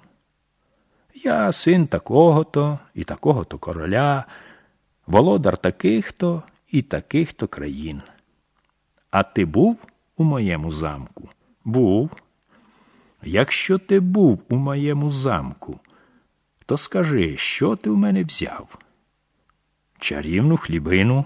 «Я син такого-то і такого-то короля, володар таких-то і таких-то країн». «А ти був у моєму замку?» «Був». «Якщо ти був у моєму замку, то скажи, що ти в мене взяв?» «Чарівну хлібину».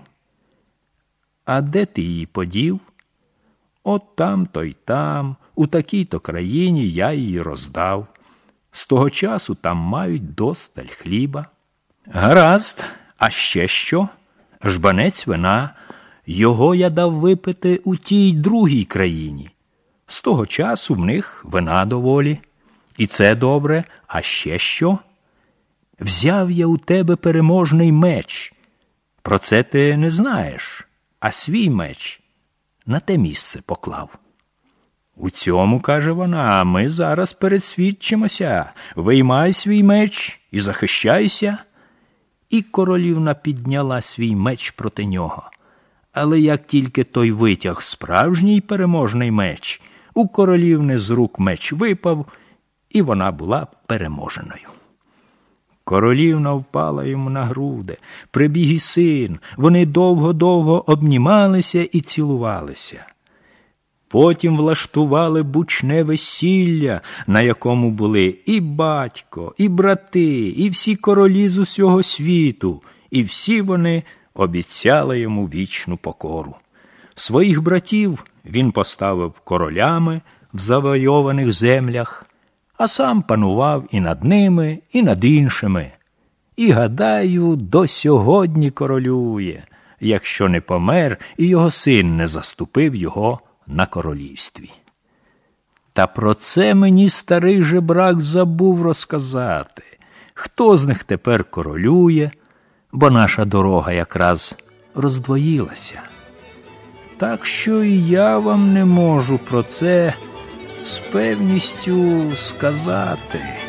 «А де ти її подів?» «От там-то й там, у такій-то країні я її роздав. З того часу там мають досталь хліба». «Гаразд, а ще що?» «Жбанець вина». його я дав випити у тій другій країні. З того часу в них вина доволі. І це добре, а ще що? Взяв я у тебе переможний меч. Про це ти не знаєш, а свій меч на те місце поклав. У цьому, каже вона, ми зараз пересвідчимося. Виймай свій меч і захищайся. І королівна підняла свій меч проти нього. Але як тільки той витяг справжній переможний меч, у королівни з рук меч випав, і вона була переможеною. Королівна впала йому на груди, прибіг і син, вони довго-довго обнімалися і цілувалися. Потім влаштували бучне весілля, на якому були і батько, і брати, і всі королі з усього світу, і всі вони обіцяли йому вічну покору. Своїх братів він поставив королями в завойованих землях, а сам панував і над ними, і над іншими. І, гадаю, до сьогодні королює, якщо не помер і його син не заступив його на королівстві. Та про це мені старий жебрак забув розказати. Хто з них тепер королює, бо наша дорога якраз роздвоїлася. Так що і я вам не можу про це з певністю сказати.